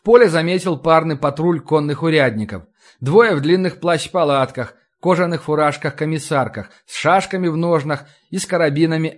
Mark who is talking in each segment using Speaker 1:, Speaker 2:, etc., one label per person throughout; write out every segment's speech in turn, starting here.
Speaker 1: В поле заметил парный патруль конных урядников. Двое в длинных плащ-палатках, кожаных фуражках-комиссарках, с шашками в ножнах и с карабинами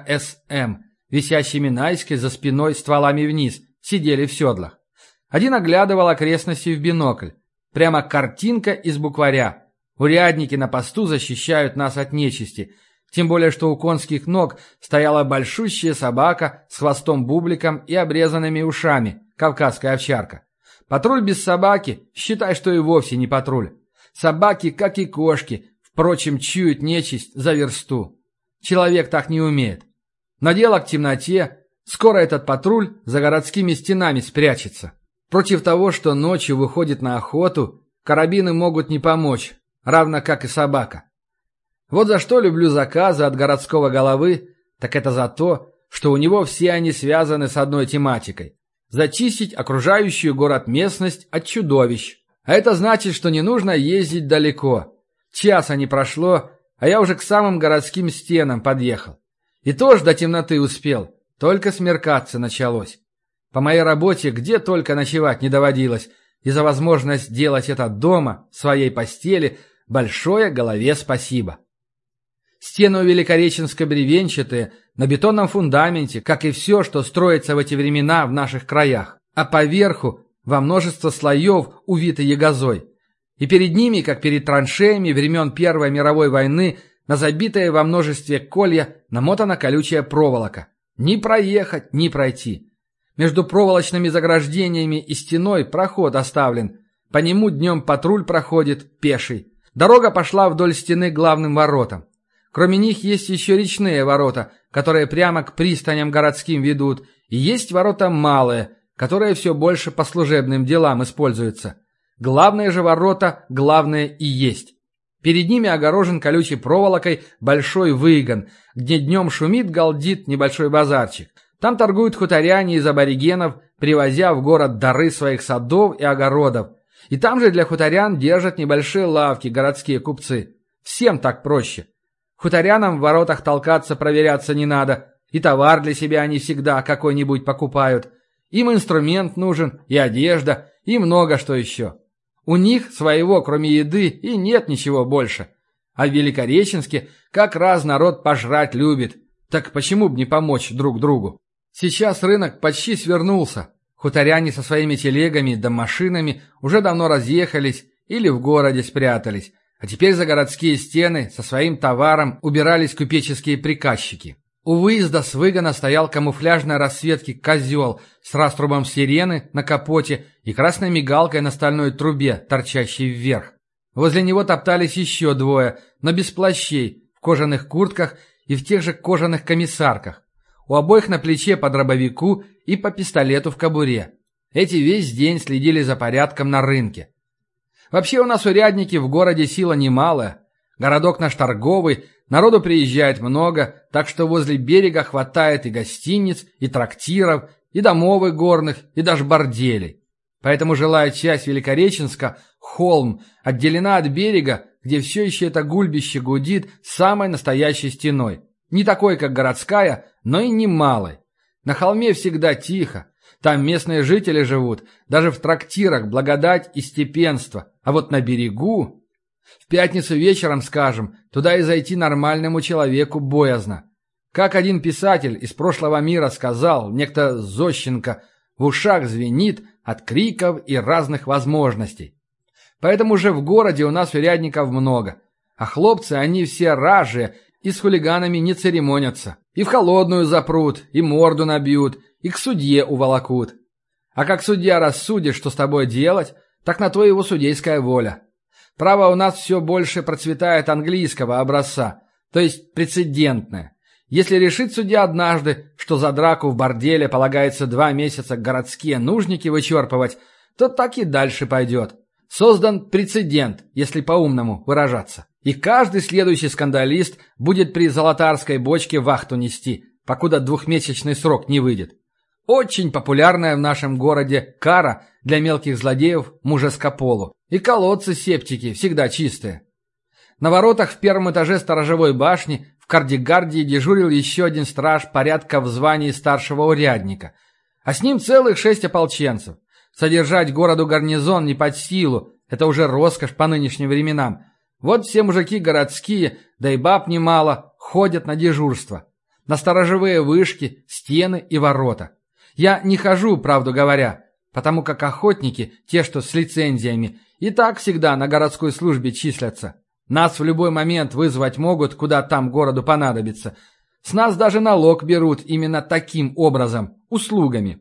Speaker 1: СКСМ, висящими наискось за спиной стволами вниз, сидели в седлах. Один оглядывал окрестности в бинокль. Прямо картинка из букваря. Урядники на посту защищают нас от нечисти. Тем более, что у конских ног стояла большущая собака с хвостом-бубликом и обрезанными ушами, кавказская овчарка. Патруль без собаки, считай, что и вовсе не патруль. Собаки, как и кошки, впрочем, чуют нечисть за версту. Человек так не умеет. Но дело к темноте. Скоро этот патруль за городскими стенами спрячется. Против того, что ночью выходит на охоту, карабины могут не помочь, равно как и собака. Вот за что люблю заказы от городского головы, так это за то, что у него все они связаны с одной тематикой – зачистить окружающую город местность от чудовищ. А это значит, что не нужно ездить далеко. Часа не прошло, а я уже к самым городским стенам подъехал. И тоже до темноты успел, только смеркаться началось. По моей работе где только ночевать не доводилось, и за возможность делать это дома, в своей постели, большое голове спасибо. Стены у Великореченска бревенчатые, на бетонном фундаменте, как и все, что строится в эти времена в наших краях. А поверху во множество слоев увиты ягозой. И перед ними, как перед траншеями времен Первой мировой войны, на забитое во множестве колья намотана колючая проволока. Ни проехать, ни пройти. Между проволочными заграждениями и стеной проход оставлен. По нему днем патруль проходит, пеший. Дорога пошла вдоль стены к главным воротам. Кроме них есть еще речные ворота, которые прямо к пристаням городским ведут, и есть ворота малые, которые все больше по служебным делам используются. Главные же ворота главные и есть. Перед ними огорожен колючей проволокой большой выгон, где днем шумит-галдит небольшой базарчик. Там торгуют хуторяне из аборигенов, привозя в город дары своих садов и огородов. И там же для хуторян держат небольшие лавки городские купцы. Всем так проще. Хуторянам в воротах толкаться, проверяться не надо. И товар для себя они всегда какой-нибудь покупают. Им инструмент нужен, и одежда, и много что еще. У них своего, кроме еды, и нет ничего больше. А в Великореченске как раз народ пожрать любит. Так почему бы не помочь друг другу? Сейчас рынок почти свернулся. Хуторяне со своими телегами да машинами уже давно разъехались или в городе спрятались. А теперь за городские стены со своим товаром убирались купеческие приказчики. У выезда с выгона стоял камуфляжной расцветки козел с раструбом сирены на капоте и красной мигалкой на стальной трубе, торчащей вверх. Возле него топтались еще двое, но без плащей, в кожаных куртках и в тех же кожаных комиссарках. У обоих на плече по дробовику и по пистолету в кобуре. Эти весь день следили за порядком на рынке. Вообще у нас урядники в городе сила немалая. Городок наш торговый, народу приезжает много, так что возле берега хватает и гостиниц, и трактиров, и домов и горных, и даже борделей. Поэтому жилая часть Великореченска, холм, отделена от берега, где все еще это гульбище гудит самой настоящей стеной. Не такой, как городская, но и не малой. На холме всегда тихо. Там местные жители живут, даже в трактирах благодать и степенство. А вот на берегу... В пятницу вечером, скажем, туда и зайти нормальному человеку боязно. Как один писатель из прошлого мира сказал, некто Зощенко, в ушах звенит от криков и разных возможностей. Поэтому же в городе у нас урядников много. А хлопцы, они все ражие и с хулиганами не церемонятся. И в холодную запрут, и морду набьют, и к судье уволокут. А как судья рассудит, что с тобой делать, так на то его судейская воля. Право у нас все больше процветает английского образца, то есть прецедентное. Если решит судья однажды, что за драку в борделе полагается 2 месяца городские нужники вычерпывать, то так и дальше пойдет. Создан прецедент, если по-умному выражаться. И каждый следующий скандалист будет при золотарской бочке вахту нести, покуда 2-месячный срок не выйдет. Очень популярная в нашем городе кара для мелких злодеев мужескополу. И колодцы-септики всегда чистые. На воротах в первом этаже сторожевой башни в кардигардии дежурил еще один страж порядка в звании старшего урядника. А с ним целых 6 ополченцев. Содержать городу гарнизон не под силу, это уже роскошь по нынешним временам. Вот все мужики городские, да и баб немало, ходят на дежурство. На сторожевые вышки, стены и ворота. Я не хожу, правду говоря, потому как охотники, те, что с лицензиями, и так всегда на городской службе числятся. Нас в любой момент вызвать могут, куда там городу понадобится. С нас даже налог берут именно таким образом, услугами.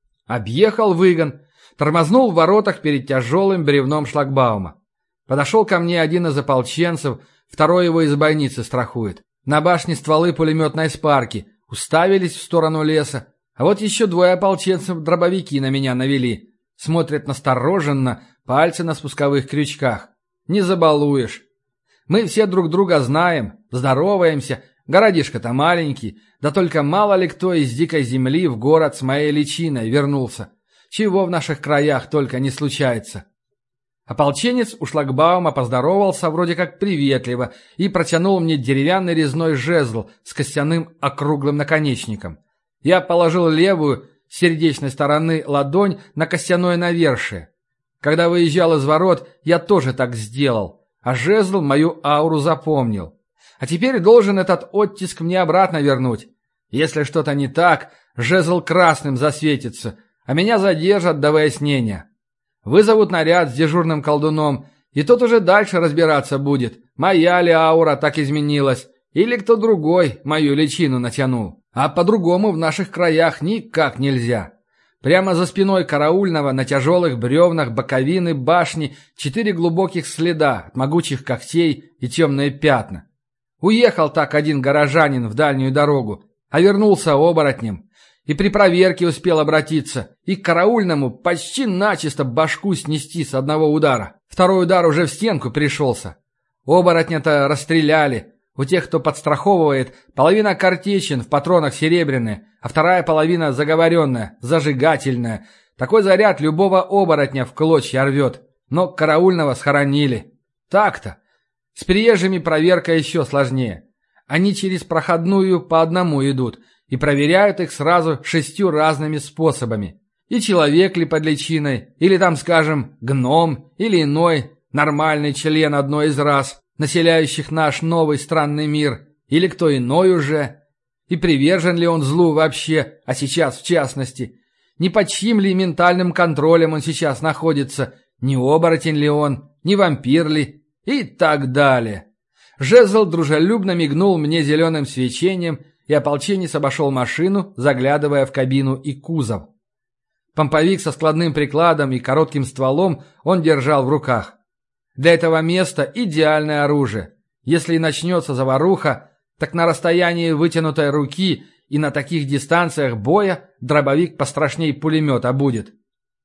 Speaker 1: Объехал выгон, тормознул в воротах перед тяжелым бревном шлагбаума. Подошел ко мне один из ополченцев, второй его из бойницы страхует. На башне стволы пулеметной спарки, уставились в сторону леса, а вот еще двое ополченцев дробовики на меня навели. Смотрят настороженно, пальцы на спусковых крючках. Не забалуешь. Мы все друг друга знаем, здороваемся, городишко-то маленький, да только мало ли кто из дикой земли в город с моей личиной вернулся. Чего в наших краях только не случается. Ополченец у шлагбаума поздоровался вроде как приветливо и протянул мне деревянный резной жезл с костяным округлым наконечником. Я положил левую, с сердечной стороны, ладонь на костяное навершие. Когда выезжал из ворот, я тоже так сделал, а жезл мою ауру запомнил. А теперь должен этот оттиск мне обратно вернуть. Если что-то не так, жезл красным засветится, а меня задержат до выяснения. Вызовут наряд с дежурным колдуном, и тот уже дальше разбираться будет, моя ли аура так изменилась, или кто другой мою личину натянул. А по-другому в наших краях никак нельзя. Прямо за спиной караульного на тяжелых бревнах боковины башни 4 глубоких следа от могучих когтей и темные пятна. Уехал так один горожанин в дальнюю дорогу, а вернулся оборотнем. И при проверке успел обратиться, и к караульному почти начисто башку снести с одного удара. Второй удар уже в стенку пришелся. Оборотня-то расстреляли. У тех, кто подстраховывает, половина картечин в патронах серебряные, а вторая половина заговоренная, зажигательная. Такой заряд любого оборотня в клочья рвет. Но караульного схоронили. Так-то. С приезжими проверка еще сложнее. Они через проходную по одному идут и проверяют их сразу 6 разными способами. И человек ли под личиной, или там, скажем, гном, или иной, нормальный член одной из рас, населяющих наш новый странный мир, или кто иной уже, и привержен ли он злу вообще, а сейчас в частности, ни под чьим ли ментальным контролем он сейчас находится, не оборотень ли он, не вампир ли, и так далее. Жезл дружелюбно мигнул мне зеленым свечением, и ополченец обошел машину, заглядывая в кабину и кузов. Помповик со складным прикладом и коротким стволом он держал в руках. Для этого места идеальное оружие. Если и начнется заваруха, так на расстоянии вытянутой руки и на таких дистанциях боя дробовик пострашней пулемета будет.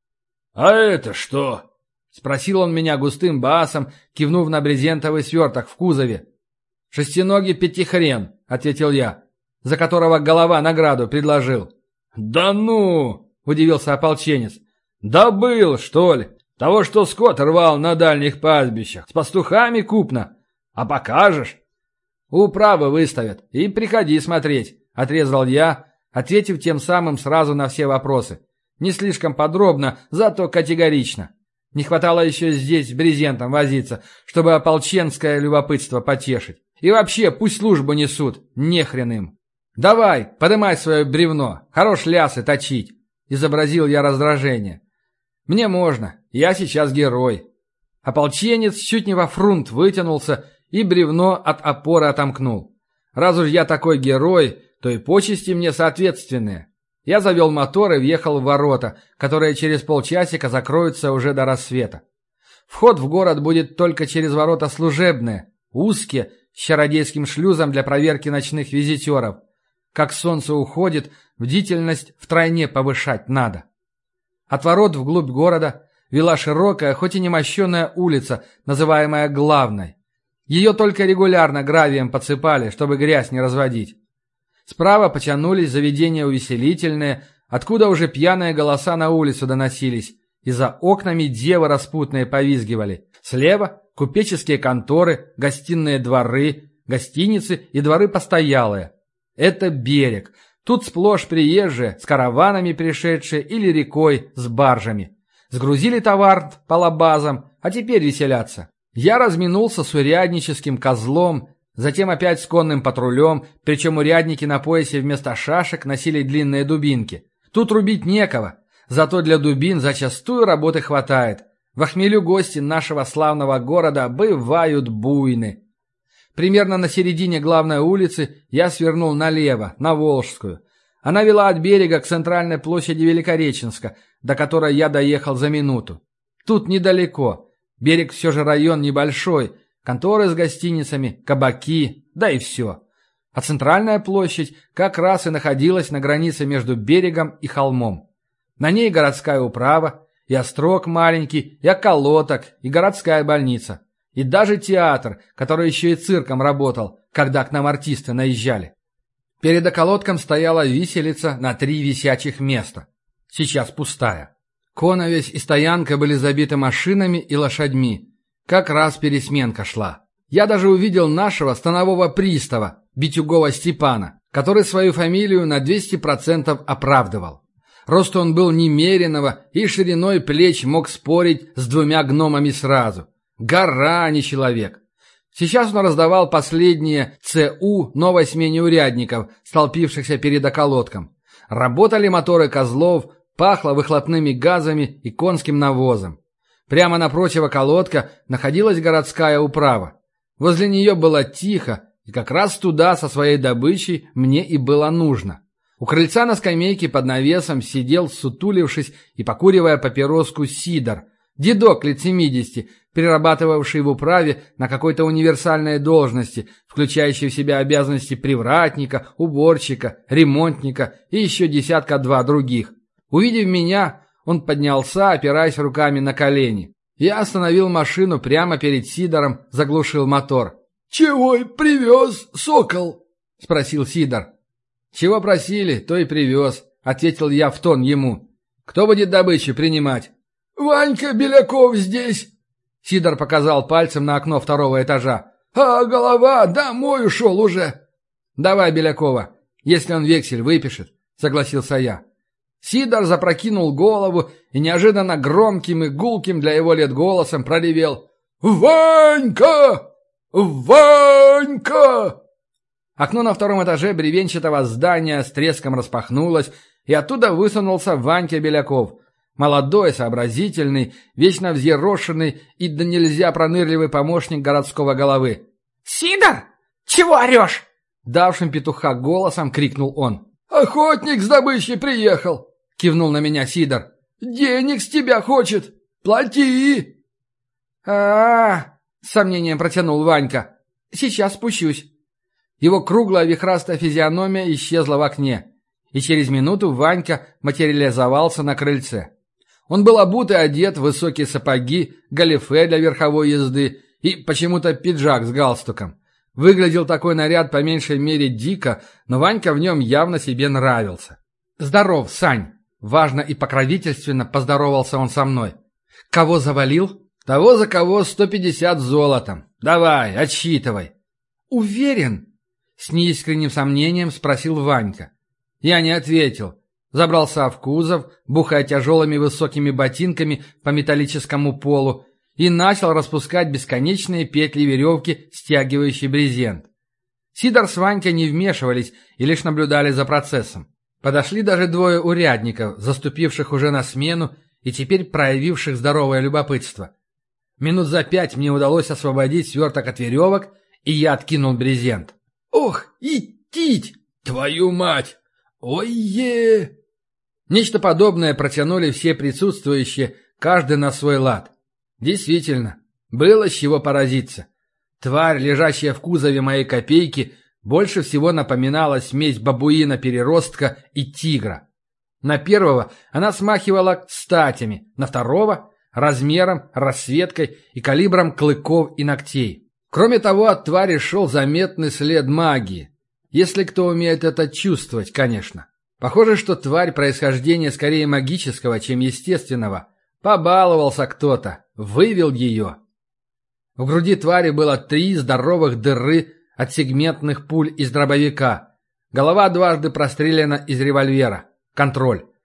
Speaker 2: «А это что?»
Speaker 1: — спросил он меня густым басом, кивнув на брезентовый сверток в кузове. «Шестиногий пятихрен», — ответил я, за которого голова награду предложил.
Speaker 2: «Да ну!»
Speaker 1: — удивился ополченец.
Speaker 2: «Добыл, что ли? Того, что скот рвал на дальних пастбищах. С пастухами купно. А покажешь?»
Speaker 1: «Управы выставят. И приходи смотреть», — отрезал я, ответив тем самым сразу на все вопросы. Не слишком подробно, зато категорично. Не хватало еще здесь с брезентом возиться, чтобы ополченское любопытство потешить. И вообще, пусть службу несут, нехрен им. «Давай, подымай свое бревно, хорош лясы точить», — изобразил я раздражение. «Мне можно, я сейчас герой». Ополченец чуть не во фрунт вытянулся и бревно от опоры отомкнул. Раз уж я такой герой, то и почести мне соответственные. Я завел мотор и въехал в ворота, которые через полчасика закроются уже до рассвета. Вход в город будет только через ворота служебные, узкие, с чародейским шлюзом для проверки ночных визитеров. Как солнце уходит, бдительность втройне повышать надо. От ворот вглубь города вела широкая, хоть и немощенная улица, называемая Главной. Ее только регулярно гравием подсыпали, чтобы грязь не разводить. Справа потянулись заведения увеселительные, откуда уже пьяные голоса на улицу доносились, и за окнами девы распутные повизгивали. Слева – купеческие конторы, гостиные дворы, гостиницы и дворы постоялые. Это берег. Тут сплошь приезжие, с караванами пришедшие или рекой с баржами. Сгрузили товар по лабазам, а теперь веселятся. Я разминулся с урядническим козлом, затем опять с конным патрулем, причем урядники на поясе вместо шашек носили длинные дубинки. Тут рубить некого, зато для дубин зачастую работы хватает. В хмелю гости нашего славного города бывают буйны. Примерно на середине главной улицы я свернул налево, на Волжскую. Она вела от берега к центральной площади Великореченска, до которой я доехал за минуту. Тут недалеко. Берег все же район небольшой, конторы с гостиницами, кабаки, да и все. А центральная площадь как раз и находилась на границе между берегом и холмом. На ней городская управа, и острог маленький, и околоток, и городская больница. И даже театр, который еще и цирком работал, когда к нам артисты наезжали. Перед околотком стояла виселица на 3 висячих места. Сейчас пустая. Коновесь и стоянка были забиты машинами и лошадьми. Как раз пересменка шла. Я даже увидел нашего станового пристава, Битюгова Степана, который свою фамилию на 200% оправдывал. Рост он был немеренного и шириной плеч мог спорить с 2 гномами сразу. Гора, а не человек. Сейчас он раздавал последние ЦУ новой смене урядников, столпившихся перед околотком. Работали моторы козлов, пахло выхлопными газами и конским навозом. Прямо напротив околотка находилась городская управа. Возле нее было тихо, и как раз туда со своей добычей мне и было нужно. У крыльца на скамейке под навесом сидел, сутулившись и покуривая папироску, Сидор, дедок лет 70, перерабатывавший в управе на какой-то универсальной должности, включающей в себя обязанности привратника, уборщика, ремонтника и еще 10-2 других. Увидев меня, он поднялся, опираясь руками на колени. Я остановил машину прямо перед Сидором, заглушил мотор.
Speaker 2: «Чего привез, сокол?»
Speaker 1: — спросил Сидор. «Чего просили, то и привез», — ответил я в тон ему. «Кто будет добычу принимать?»
Speaker 2: «Ванька Беляков здесь!»
Speaker 1: Сидор показал пальцем на окно 2-го этажа.
Speaker 2: «А голова домой ушел уже!»
Speaker 1: «Давай Белякова, если он вексель выпишет», — согласился я. Сидор запрокинул голову и неожиданно громким и гулким для его лет голосом проревел: «Ванька! Ванька!» Окно на 2-м этаже бревенчатого здания с треском распахнулось, и оттуда высунулся Ванька Беляков. Молодой, сообразительный, вечно взъерошенный и да нельзя пронырливый помощник городского головы.
Speaker 3: «Сидор, чего орешь?»
Speaker 1: — давшим петуха голосом крикнул он.
Speaker 2: «Охотник с добычей приехал!»
Speaker 1: — кивнул на меня Сидор.
Speaker 2: «Денег с тебя хочет! Плати!»
Speaker 1: С сомнением протянул Ванька. «Сейчас спущусь». Его круглая вихрастая физиономия исчезла в окне, и через минуту Ванька материализовался на крыльце. Он был обут и одет в высокие сапоги, галифе для верховой езды и почему-то пиджак с галстуком. Выглядел такой наряд по меньшей мере дико, но Ванька в нем явно себе нравился. «Здоров, Сань!» — важно и покровительственно поздоровался он со мной. «Кого завалил?» «Того, за кого 150 золотом. Давай, отсчитывай». «Уверен?» — с неискренним сомнением спросил Ванька. Я не ответил. Забрался в кузов, бухая тяжелыми высокими ботинками по металлическому полу, и начал распускать бесконечные петли веревки, стягивающие брезент. Сидор с Ванькой не вмешивались и лишь наблюдали за процессом. Подошли даже 2 урядников, заступивших уже на смену и теперь проявивших здоровое любопытство. Минут за 5 мне удалось освободить сверток от веревок, и я откинул брезент.
Speaker 2: «Ох, идтить! Твою мать! Ой-е!»
Speaker 1: Нечто подобное протянули все присутствующие, каждый на свой лад. Действительно, было с чего поразиться. Тварь, лежащая в кузове моей копейки, больше всего напоминала смесь бабуина-переростка и тигра. На первого она смахивала статями, на второго — размером, расцветкой и калибром клыков и ногтей. Кроме того, от твари шел заметный след магии. Если кто умеет это чувствовать, конечно. Похоже, что тварь происхождения скорее магического, чем естественного. Побаловался кто-то, вывел ее. В груди твари было 3 здоровых дыры от сегментных пуль из дробовика. Голова дважды прострелена из револьвера. Контроль.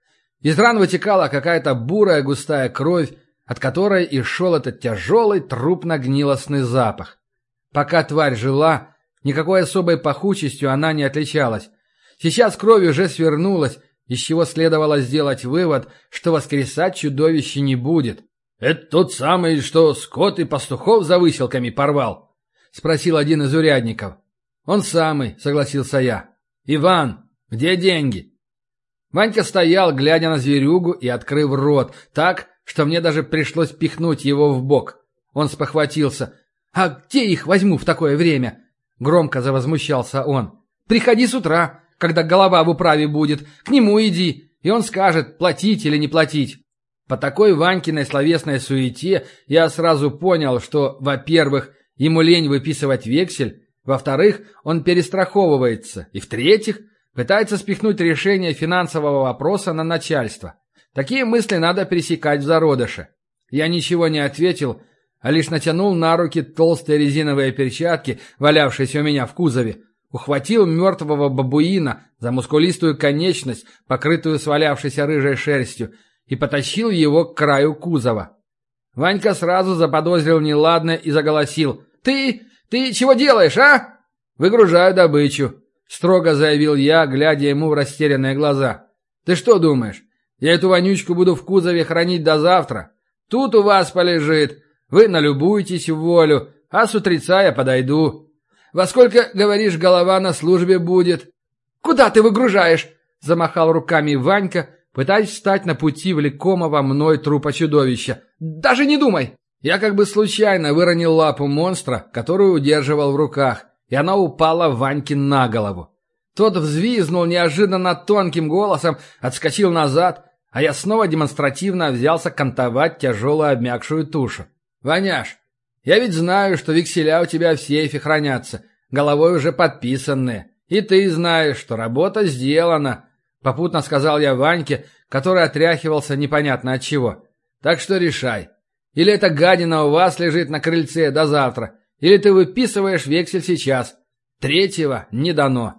Speaker 1: Из ран вытекала какая-то бурая густая кровь, от которой и шел этот тяжелый трупно-гнилостный запах. Пока тварь жила, никакой особой пахучестью она не отличалась. Сейчас кровь уже свернулась, из чего следовало сделать вывод, что воскресать чудовище не будет.
Speaker 2: «Это тот самый, что скот и пастухов за выселками порвал?»
Speaker 1: — спросил один из урядников. «Он самый», — согласился я. «Иван, где деньги?» Ванька стоял, глядя на зверюгу и открыв рот, так, что мне даже пришлось пихнуть его в бок. Он спохватился. «А где их возьму в такое время?» Громко завозмущался он. «Приходи с утра, когда голова в управе будет, к нему иди, и он скажет, платить или не платить». По такой Ванькиной словесной суете я сразу понял, что, во-первых, ему лень выписывать вексель, во-вторых, он перестраховывается, и, в-третьих, пытается спихнуть решение финансового вопроса на начальство. Такие мысли надо пресекать в зародыше. Я ничего не ответил, а лишь натянул на руки толстые резиновые перчатки, валявшиеся у меня в кузове, ухватил мертвого бабуина за мускулистую конечность, покрытую свалявшейся рыжей шерстью, и потащил его к краю кузова. Ванька сразу заподозрил неладное и заголосил. «Ты чего делаешь, а?» «Выгружаю добычу», — строго заявил я, глядя ему в растерянные глаза. «Ты что думаешь, я эту вонючку буду в кузове хранить до завтра? Тут у вас полежит, вы налюбуетесь в волю, а с утреца я подойду. Во сколько, говоришь, голова на службе будет?»
Speaker 3: «Куда ты выгружаешь?»
Speaker 1: — замахал руками Ванька, пытаясь встать на пути влекомого мной трупа чудовища.
Speaker 3: «Даже не думай!»
Speaker 1: Я как бы случайно выронил лапу монстра, которую удерживал в руках, и она упала Ваньке на голову. Тот взвизнул неожиданно тонким голосом, отскочил назад, а я снова демонстративно взялся кантовать тяжелую обмякшую тушу. «Ваняш, я ведь знаю, что векселя у тебя в сейфе хранятся, головой уже подписанные, и ты знаешь, что работа сделана», — попутно сказал я Ваньке, который отряхивался непонятно от чего. «Так что решай. Или эта гадина у вас лежит на крыльце до завтра, или ты выписываешь вексель сейчас. Третьего не дано».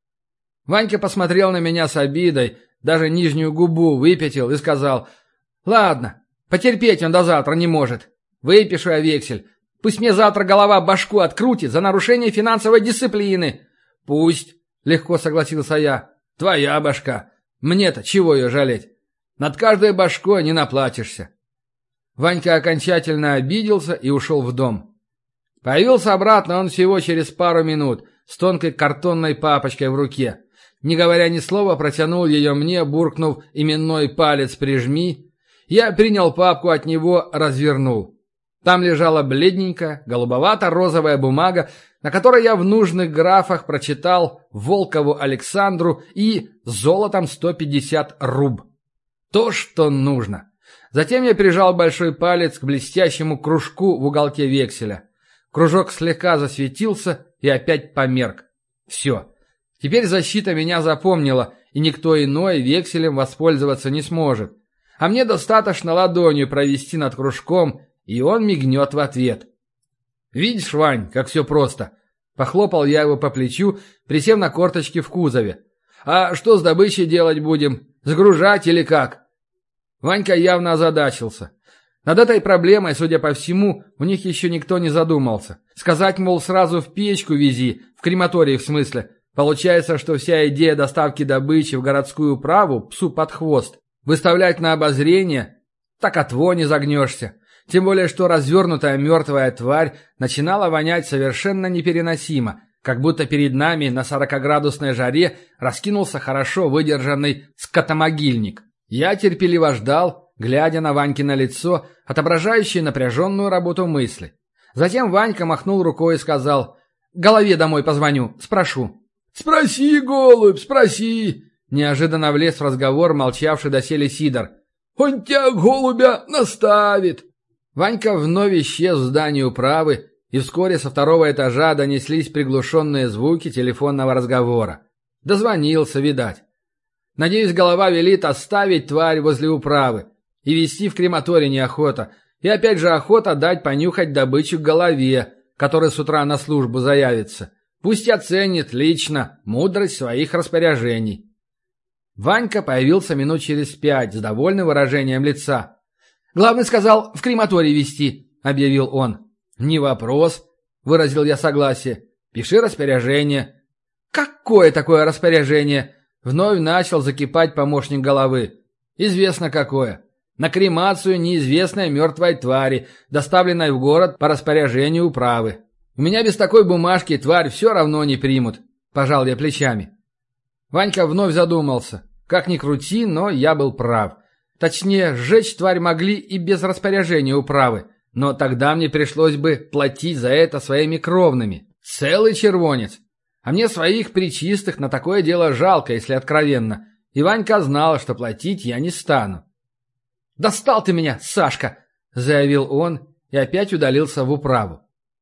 Speaker 1: Ванька посмотрел на меня с обидой, даже нижнюю губу выпятил и сказал: «Ладно, потерпеть он до завтра не может. Выпишу я вексель. Пусть мне завтра голова башку открутит за нарушение финансовой дисциплины». «Пусть», — легко согласился я. «Твоя башка. Мне-то чего ее жалеть? Над каждой башкой не наплатишься». Ванька окончательно обиделся и ушел в дом. Появился обратно он всего через пару минут с тонкой картонной папочкой в руке. Не говоря ни слова, протянул ее мне, буркнув именной палец «прижми». Я принял папку от него, развернул. Там лежала бледненькая, голубовато-розовая бумага, на которой я в нужных графах прочитал Волкову Александру и золотом 150 руб. То, что нужно. Затем я прижал большой палец к блестящему кружку в уголке векселя. Кружок слегка засветился и опять померк. Все. Теперь защита меня запомнила, и никто иной векселем воспользоваться не сможет. А мне достаточно ладонью провести над кружком, и он мигнет в ответ. «Видишь, Вань, как все просто?» Похлопал я его по плечу, присев на корточки в кузове. «А что с добычей делать будем? Сгружать или как?» Ванька явно озадачился. Над этой проблемой, судя по всему, у них еще никто не задумался. Сказать, мол, сразу в печку вези, в крематорий в смысле. Получается, что вся идея доставки добычи в городскую управу псу под хвост. Выставлять на обозрение? Так от вони загнешься. Тем более, что развернутая мертвая тварь начинала вонять совершенно непереносимо, как будто перед нами на 40-градусной жаре раскинулся хорошо выдержанный скотомогильник. Я терпеливо ждал, глядя на Ванькино лицо, отображающее напряженную работу мысли. Затем Ванька махнул рукой и сказал: «Голове домой позвоню, спрошу».
Speaker 2: «Спроси, голубь, спроси!»
Speaker 1: Неожиданно влез в разговор молчавший доселе Сидор.
Speaker 2: «Он тебя, голубя, наставит!»
Speaker 1: Ванька вновь исчез в здании управы, и вскоре со второго этажа донеслись приглушенные звуки телефонного разговора. Дозвонился, видать. Надеюсь, голова велит оставить тварь возле управы и везти в крематорий неохота, и опять же охота дать понюхать добычу голове, который с утра на службу заявится. Пусть оценит лично мудрость своих распоряжений. Ванька появился минут через 5 с довольным выражением лица.
Speaker 3: «Главный сказал, в крематорий везти», — объявил он.
Speaker 1: «Не вопрос», — выразил я согласие. «Пиши распоряжение».
Speaker 3: «Какое такое распоряжение?»
Speaker 1: Вновь начал закипать помощник головы. «Известно какое. На кремацию неизвестной мертвой твари, доставленной в город по распоряжению управы. У меня без такой бумажки тварь все равно не примут», – пожал я плечами. Ванька вновь задумался. Как ни крути, но я был прав. Точнее, сжечь тварь могли и без распоряжения управы, но тогда мне пришлось бы платить за это своими кровными. Целый червонец. А мне своих причистых на такое дело жалко, если откровенно. И Ванька знал, что платить я не стану.
Speaker 3: «Достал ты меня, Сашка!» – заявил он и опять удалился в управу.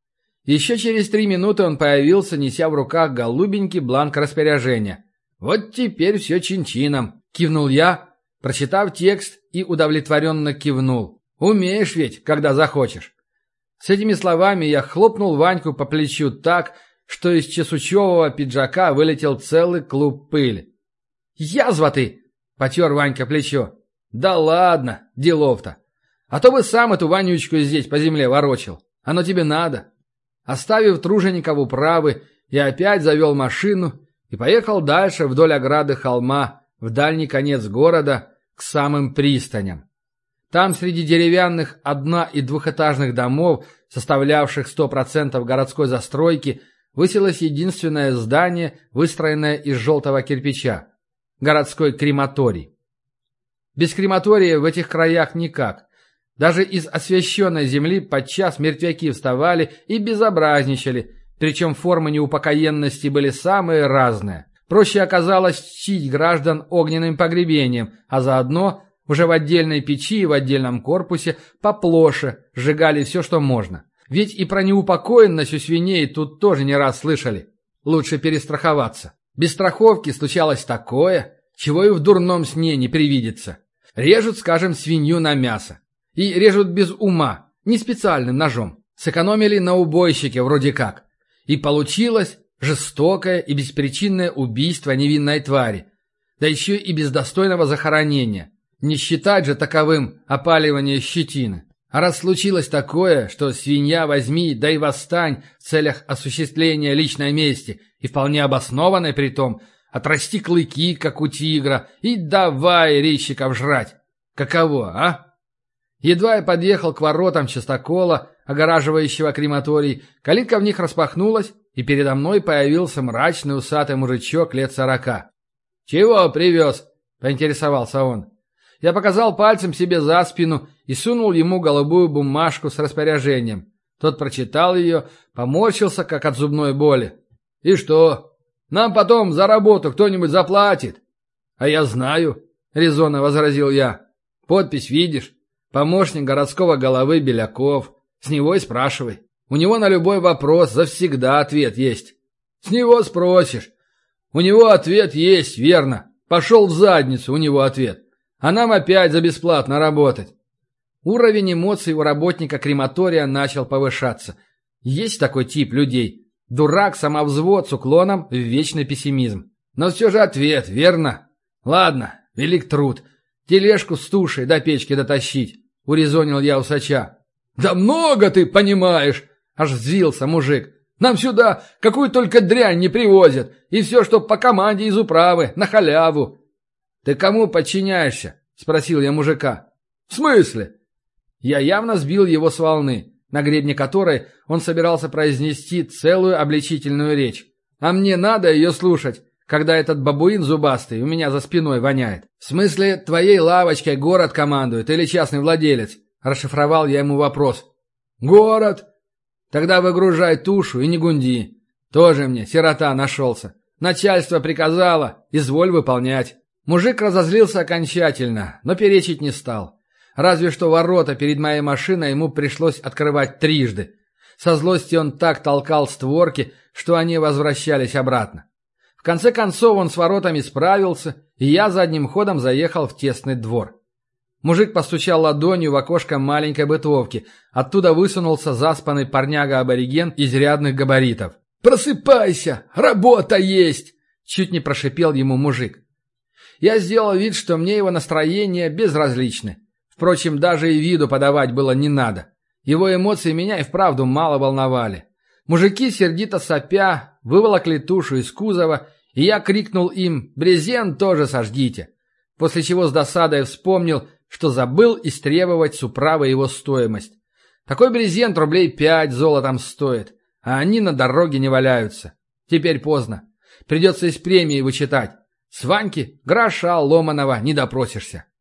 Speaker 1: Еще через 3 минуты он появился, неся в руках голубенький бланк распоряжения. «Вот теперь все чин-чином», – кивнул я, прочитав текст и удовлетворенно кивнул. «Умеешь ведь, когда захочешь». С этими словами я хлопнул Ваньку по плечу так, что из чесучевого пиджака вылетел целый клуб пыли.
Speaker 3: «Язва ты!» – потер Ванька плечо.
Speaker 1: «Да ладно, делов-то. А то бы сам эту вонючку здесь по земле ворочил. Оно тебе надо». Оставив Тружеников управы, я опять завел машину и поехал дальше вдоль ограды холма, в дальний конец города, к самым пристаням. Там среди деревянных одно- и двухэтажных домов, составлявших 100% городской застройки, высилось единственное здание, выстроенное из желтого кирпича – городской крематорий. Без крематория в этих краях никак. Даже из освященной земли подчас мертвяки вставали и безобразничали, причем формы неупокоенности были самые разные. Проще оказалось чтить граждан огненным погребением, а заодно уже в отдельной печи и в отдельном корпусе поплоше сжигали все, что можно. Ведь и про неупокоенность у свиней тут тоже не раз слышали. Лучше перестраховаться. Без страховки случалось такое, чего и в дурном сне не привидится. Режут, скажем, свинью на мясо. И режут без ума, не специальным ножом. Сэкономили на убойщике вроде как. И получилось жестокое и беспричинное убийство невинной твари. Да еще и без достойного захоронения. Не считать же таковым опаливание щетины. А раз случилось такое, что свинья возьми, да и восстань в целях осуществления личной мести, и вполне обоснованной притом, отрасти клыки, как у тигра, и давай резчиков жрать. Каково, а? Едва я подъехал к воротам частокола, огораживающего крематорий, калитка в них распахнулась, и передо мной появился мрачный усатый мужичок лет 40. «Чего привез?» – поинтересовался он. Я показал пальцем себе за спину и сунул ему голубую бумажку с распоряжением. Тот прочитал ее, поморщился, как от зубной боли. «И что? Нам потом за работу кто-нибудь заплатит?» «А я знаю», — резонно возразил я. «Подпись видишь? Помощник городского головы Беляков. С него и спрашивай. У него на любой вопрос завсегда ответ есть». «С него спросишь. У него ответ есть, верно. Пошел в задницу, у него ответ. А нам опять за бесплатно работать». Уровень эмоций у работника крематория начал повышаться. Есть такой тип людей. Дурак-самовзвод с уклоном в вечный пессимизм. Но все же ответ, верно? Ладно, велик труд. Тележку с тушей до печки дотащить, урезонил я усача. «Да много ты понимаешь!» Аж взвился мужик. «Нам сюда какую только дрянь не привозят. И все, что по команде из управы, на халяву». «Ты кому подчиняешься?» – спросил я мужика. «В смысле?» Я явно сбил его с волны, на гребне которой он собирался произнести целую обличительную речь. А мне надо ее слушать, когда этот бабуин зубастый у меня за спиной воняет. «В смысле, твоей лавочкой город командует или частный владелец?» – расшифровал я ему вопрос. «Город!» «Тогда выгружай тушу и не гунди. Тоже мне сирота нашелся. Начальство приказало, изволь выполнять». Мужик разозлился окончательно, но перечить не стал. Разве что ворота перед моей машиной ему пришлось открывать трижды. Со злости он так толкал створки, что они возвращались обратно. В конце концов он с воротами справился, и я задним ходом заехал в тесный двор. Мужик постучал ладонью в окошко маленькой бытовки. Оттуда высунулся заспанный парняга-абориген изрядных габаритов. «Просыпайся! Работа есть!» — чуть не прошипел ему мужик. Я сделал вид, что мне его настроение безразличны. Впрочем, даже и виду подавать было не надо. Его эмоции меня и вправду мало волновали. Мужики, сердито сопя, выволокли тушу из кузова, и я крикнул им «Брезент тоже сожгите!», после чего с досадой вспомнил, что забыл истребовать с управы его стоимость. Такой брезент рублей 5 золотом стоит, а они на дороге не валяются. Теперь поздно. Придется из премии вычитать. С Ваньки гроша ломаного не допросишься.